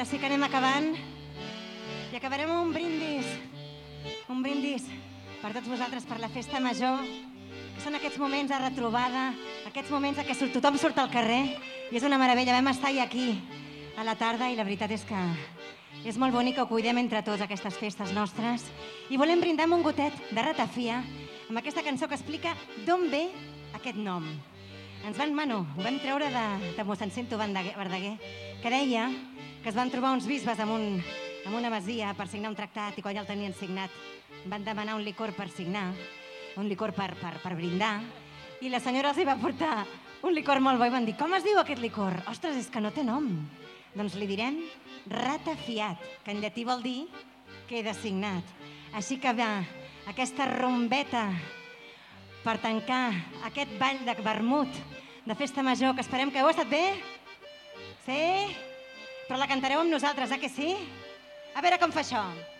S2: ara sí que anem acabant i acabarem amb un brindis. Un brindis per tots vosaltres per la festa major, que són aquests moments de retrobada, aquests moments en què tothom surt al carrer i és una meravella. Vam estar aquí a la tarda i la veritat és que és molt bonic que ho cuidem entre tots, aquestes festes nostres. I volem brindar amb un gotet de ratafia, amb aquesta cançó que explica d'on ve aquest nom. Ho vam treure de mossèn Cinto Verdaguer, que deia que es van trobar uns bisbes en una masia per signar un tractat i quan ja el tenien signat van demanar un licor per signar, un licor per brindar, i la senyora els hi va portar un licor molt bo i van dir: com es diu aquest licor? Ostres, és que no té nom. Doncs li direm ratafiat, que en llatí vol dir queda signat. Així que va, aquesta rombeta per tancar aquest ball de vermut de festa major, que esperem que heu estat bé. Sí? Però la cantareu amb nosaltres, que sí? A veure com fa això.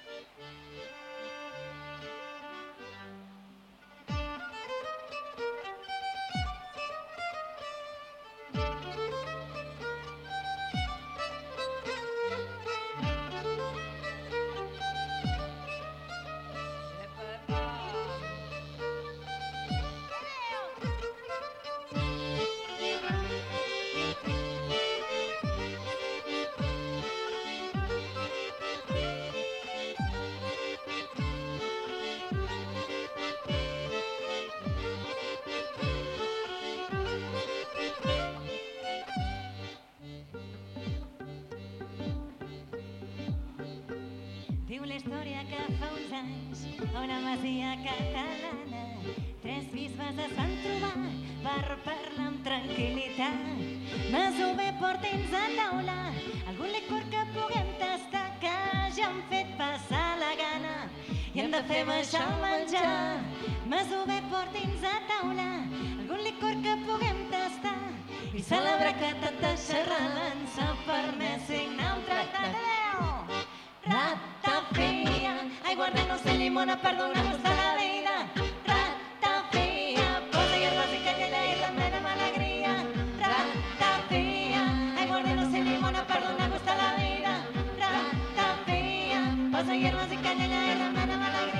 S2: Diu la història que fa uns anys a una masia catalana 3 bisbes es van trobar per parlar amb tranquil·litat. Masover, porti'ns a taula algun licor que puguem tastar, que ja han fet passar la gana i hem de fer baixar el menjar. Masover, porti'ns a taula algun licor que puguem tastar i celebrar que tanta xerrada ens ha permès signar un tractat. Ratafia, aigua de no ser llimona per donar-nos de la vida. Ratafia, posa hierbes i canyella i remena amb alegria. Ratafia, aigua de no ser llimona per donar-nos de la vida. Ratafia, posa hierbes i canyella i remena amb alegria.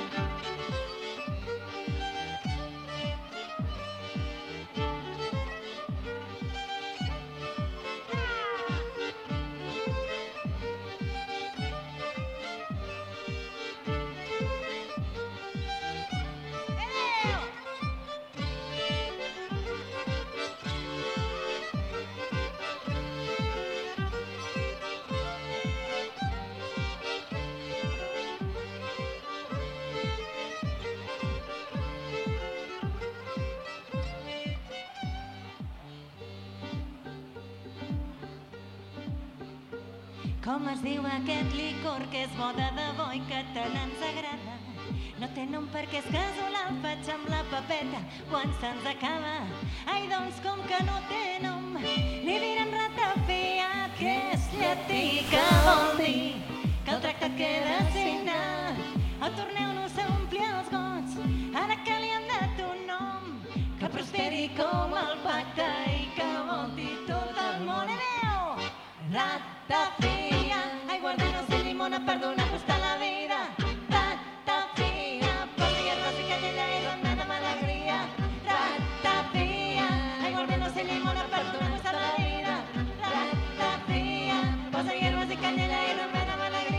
S2: Com es diu aquest licor que és bo de debò i que tant ens agrada? No té nom perquè és casual, el faig amb la papeta quan se'ns acaba. Ai, doncs com que no té nom, li direm ratafia, que és llatí, que vol dir que el tractat queda signat. Au, torneu-nos a omplir els gots, ara que li han dat un nom, que prosperi com el pacte i que vol dir tot el món. Ratafia, aigua de no ser llimona per donar-nos de la vida. Ratafia, posa hierbes i canyella i remena amb alegria. Ratafia, aigua de no ser llimona per donar-nos de la vida. Ratafia, posa hierbes i canyella i remena amb alegria.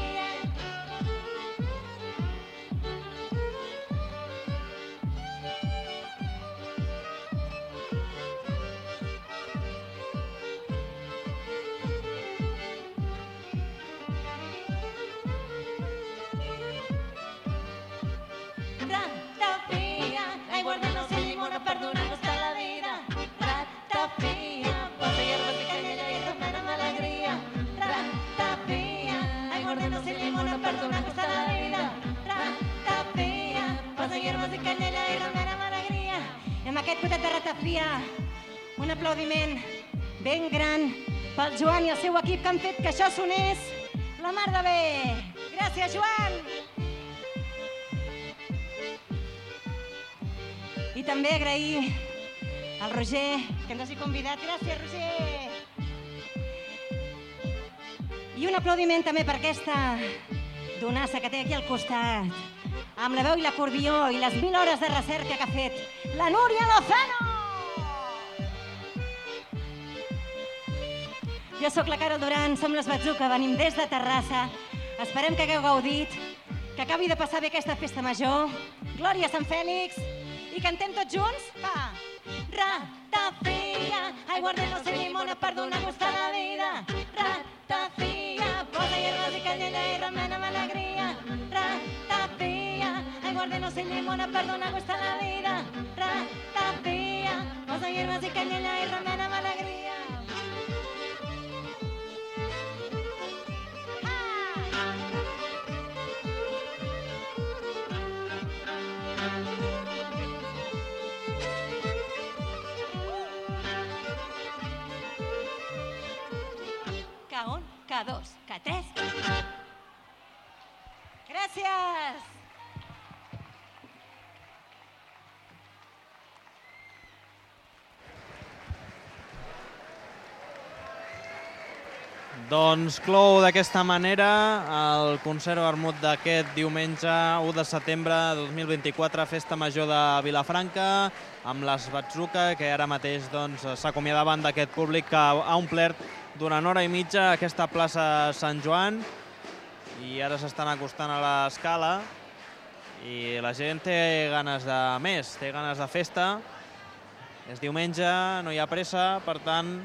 S2: Ratafia, aigua de no ser llimona per donar-nos de la vida. Ratafia, posa hierbes i canyella i remena amb alegria. Ratafia, aigua de no ser llimona per donar-nos de la vida. Ratafia, posa hierbes i canyella i remena amb alegria. I amb aquest gotet de ratafia, un aplaudiment ben gran pel Joan i el seu equip que han fet que això sonés la mar de bé. Gràcies, Joan! I també agrair al Roger que ens hagi convidat. Gràcies, Roger! I un aplaudiment també per aquesta donassa que té aquí al costat, amb la veu i l'acordió i les 1000 hores de recerca que ha fet la Núria Lozano! Jo sóc la Carol Duran, som les Bazooka, venim des de Terrassa. Esperem que hagueu gaudit, que acabi de passar bé aquesta festa major. Glòria a Sant Fèlix! I cantem tots junts? Va! Ratafia, aiguardent no sé llimona per donar gust a la vida. Ratafia, posa hierbes i canyella i remena amb alegria. Ratafia, aiguardent no sé llimona per donar gust a la vida. Ratafia, posa hierbes i canyella i remena amb alegria. K1, K2, K3. Gràcies!
S1: Doncs clou d'aquesta manera el concert vermut d'aquest diumenge 1 de setembre de 2024, Festa Major de Vilafranca, amb les Bazooka, que ara mateix s'acomiadaven d'aquest públic que ha omplert durant hora i mitja aquesta plaça Sant Joan, i ara s'estan acostant a l'escala i la gent té ganes de més, té ganes de festa. És diumenge, no hi ha pressa, per tant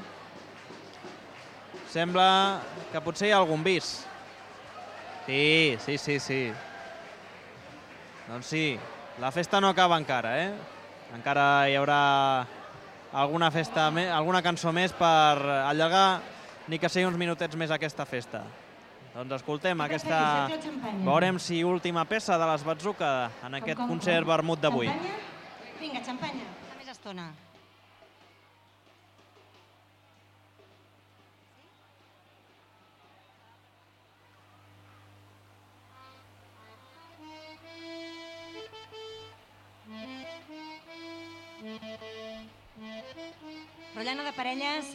S1: sembla que potser hi ha algun bis. Sí. Doncs sí, la festa no acaba encara, Encara hi haurà alguna festa, alguna cançó més per allargar ni que sigui uns minutets més aquesta festa. Doncs escoltem aquesta... Veurem si última peça de les Bazooka en aquest concert vermut d'avui.
S2: Vinga, xampanya, fa més estona. Rotllana de parelles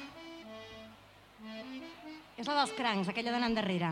S2: és la dels crancs, aquella d'anar endarrere.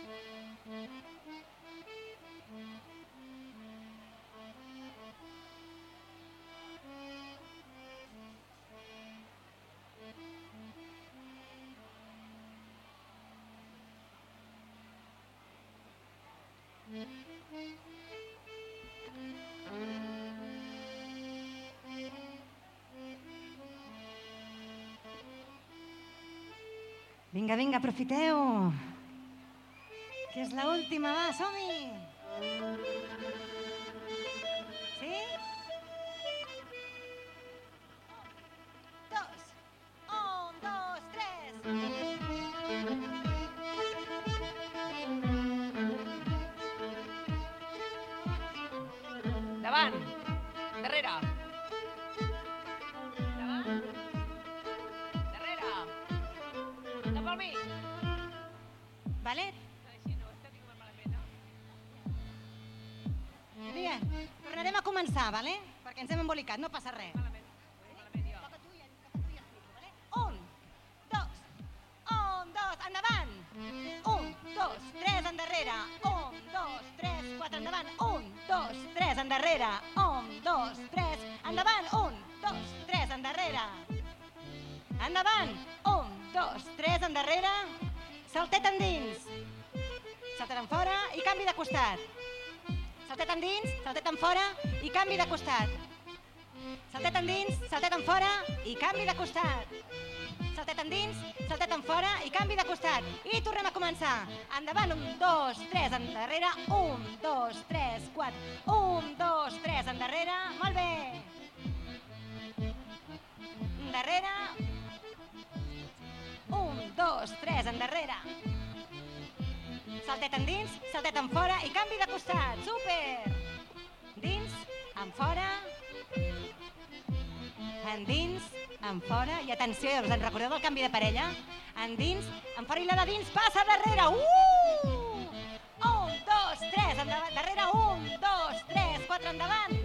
S2: Vinga, aprofiteu, que és l'última, va, som-hi! Sí? 1, 2, 3!
S3: Davant, darrere. Davant, darrere. Cap al mig.
S2: Vale? Bien, tornarem a començar, vale? Perquè ens hem embolicat, no passa res. Toca tu i explico, vale? 1, 2, endavant! 1, 2, 3, endarrere! 1, 2, 3, 4, endavant! 1, 2, 3, endarrere! 1, 2, 3, endavant! 1, 2, 3, endarrere! Endavant! 1, 2, 3, endarrere! Saltet endins! Saltet en fora i canvi de costat. Saltet endins, saltet en fora i canvi de costat. Saltet endins, saltet en fora i canvi de costat. Saltet endins, saltet en fora i canvi de costat. I tornem a començar. Endavant, 1, 2, 3, endarrere. 1, 2, 3, 4. 1, 2, 3, endarrere. Molt bé. Endarrere. 1, 2, 3, endarrere. Saltet endins, saltet en fora i canvi de costat. Super! Dins, en fora. Endins, en fora. I atenció, us en recordeu del canvi de parella? Endins, en fora i la de dins passa darrere. 1, 2, 3, endavant, darrere. 1, 2, 3, 4, endavant.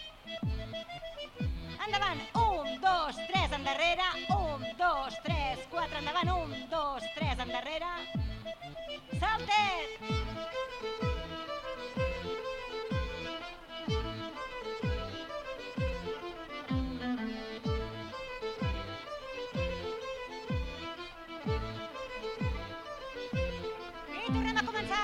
S2: Endavant, 1, 2, 3, endarrere. 1, 2, 3, 4. 4, endavant, 1, 2, 3, endarrere. Saltet! I tornem a començar!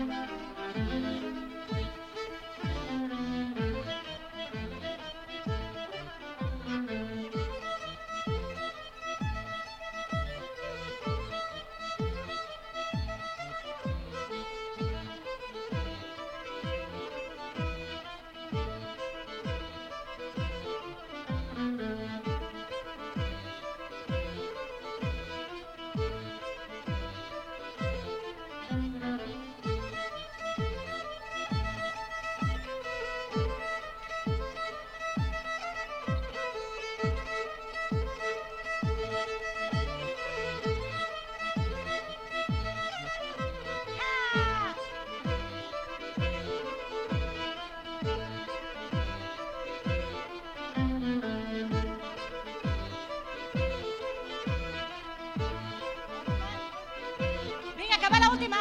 S2: Vinga, que va l'última!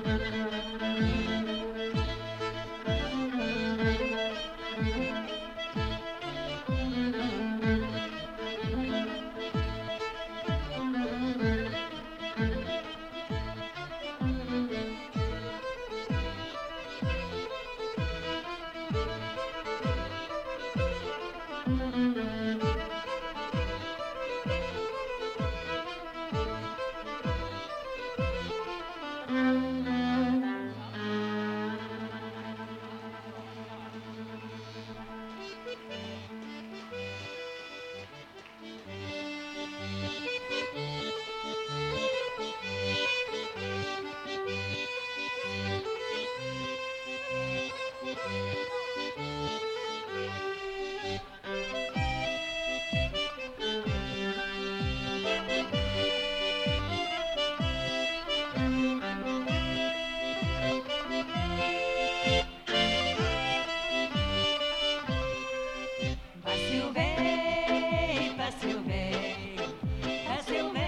S2: Passi-ho bé, passi-ho bé, passi-ho bé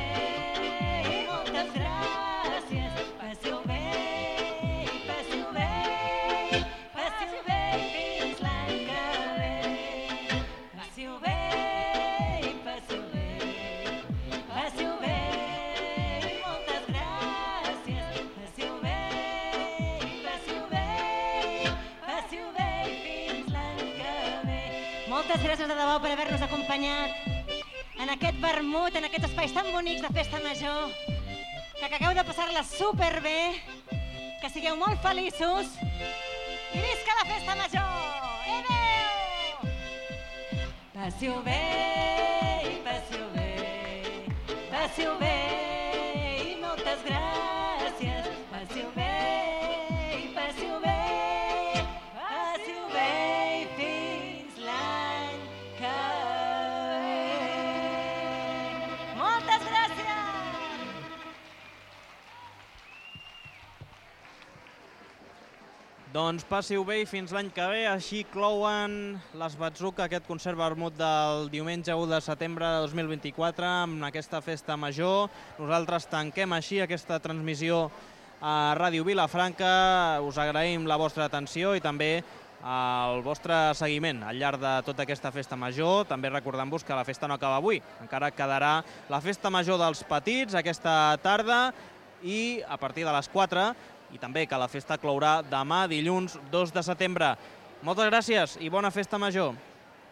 S2: i moltes gràcies. Passi-ho bé, passi-ho bé, passi-ho bé fins l'any que ve. Passi-ho bé, passi-ho bé, passi-ho bé i moltes gràcies. Passi-ho bé, passi-ho bé, passi-ho bé fins l'any que ve. Moltes gràcies de debò per haver-nos acompanyat en aquest vermut, en aquests espais tan bonics de festa major, que acabeu de passar-la superbé, que sigueu molt feliços i visca la festa major! Adéu! Passi-ho bé, passi-ho bé, passi-ho bé i moltes gràcies. Passi-ho bé, passi-ho bé, passi-ho bé i fins l'any que ve. Moltes gràcies!
S1: Doncs passi-ho bé i fins l'any que ve. Així clouen les Batzuca, aquest concert vermut del diumenge 1 de setembre de 2024 amb aquesta festa major. Nosaltres tanquem així aquesta transmissió a Ràdio Vilafranca. Us agraïm la vostra atenció i també el vostre seguiment al llarg de tota aquesta festa major. També recordant-vos que la festa no acaba avui. Encara quedarà la festa major dels petits aquesta tarda i a partir de les 4, i també que la festa clourà demà, dilluns 2 de setembre. Moltes gràcies i bona festa major.